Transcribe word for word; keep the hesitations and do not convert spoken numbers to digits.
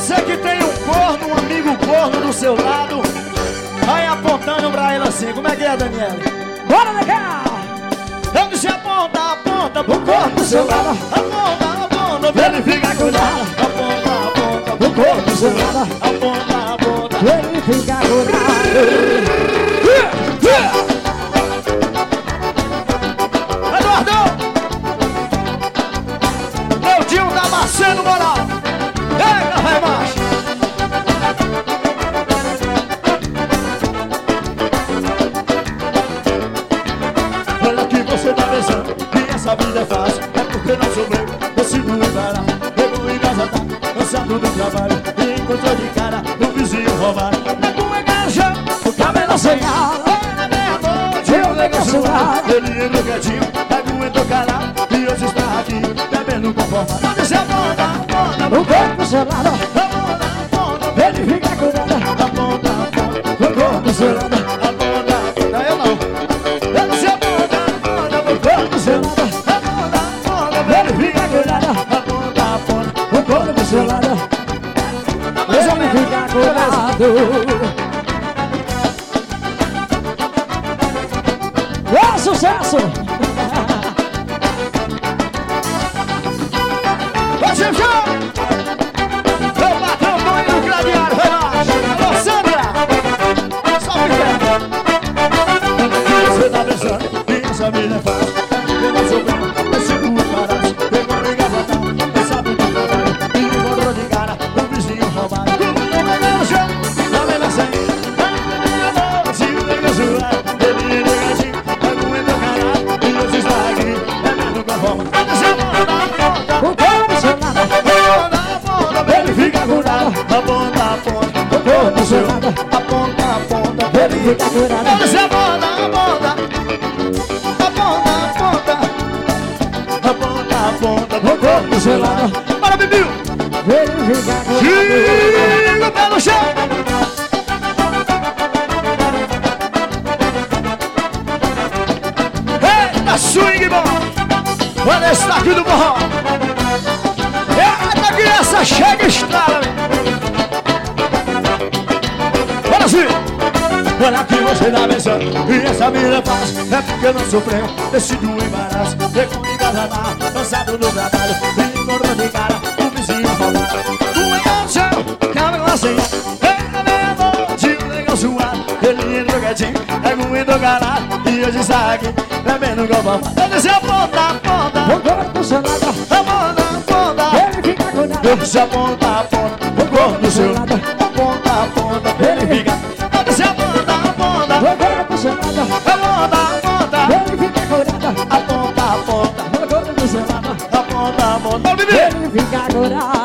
Você que tem um corno, um amigo corno do seu lado, vai apontando pra ele assim. Como é que é, Daniela? Bora, legal! Eu disse aponta, aponta pro corno do seu lado. Aponta, aponta, pra ele ficar cuidado. Aponta, aponta pro corno do seu lado. Aponta, aponta, pra ele ficar cuidado. Eduardo! Meu tio tá Damasceno moral. Eita, vai macho. Olha que você tá pensando que essa vida é fácil. É porque não sou meu, decido encarar. Chegou em casa, tá cansado do trabalho e encontrou de cara o vizinho roubado. Na tua igreja, o cabelo sem ala. Era meia-noite, eu liguei suar. Ele entrou quietinho, aguentou calado e hoje está aqui, bebendo conformado. Não disse aponta, aponta O corpo selado, aponta, aponta, ele fica cuidado. aponta, aponta, O corpo selado, aponta, aponta, eu não. Eu disse aponta, aponta, o corpo selado, aponta, aponta, ele fica cuidado. aponta, aponta. O corpo selado, Mais ou ele menos. fica cuidado. Ô, sucesso! Ô, Chico! Meu patrão tô indo no craniário, vai lá! Alô, Sandra! Salve, cara! Você tá pensando que essa vida é fácil? Eu não sou bem, eu sigo o parado. Pegou em casa, tá? Sabe do trabalho e encontrou de cara o vizinho roubado. Comeu no chão, na mesma saída. Se o negócio zoar, ele é negadinho. Aguenta o caralho e hoje está aqui, bebendo com a forma. O corpo selado, Ele fica curado, aponta, aponta, o corpo selado, aponta, aponta, ele fica cuidado. ele se aponta, aponta, aponta, aponta, aponta, aponta, O corpo selado, Bora, Bibiu! ele fica cuidado. Tira o pé no chão! Eita, swing bom! Olha esse daqui do borrão! Eita, criança, chega e estrala! Olha assim! Olha que você tá pensando e essa vida é fácil. É porque não sofreu, decidiu um embaraço. Chegou em casa, tá cansado do trabalho e encontrou de cara o vizinho roubado. Tu é no chão, cabelo assim. Eita, meia-noite, o legal suado. Ele entrou quietinho, aguentou calado e hoje está aqui, bebendo com a forma. Eu disse aponta, aponta, O corpo selado, aponta, aponta. ele fica cuidado. Eu disse aponta, aponta, o corpo do seu lado. Aponta, aponta, ele fica. Eu disse aponta, aponta, O corpo selado, aponta, aponta. ele fica cuidado. Aponta, aponta, O corpo selado, aponta, aponta. Bora, Bibi! ele fica cuidado.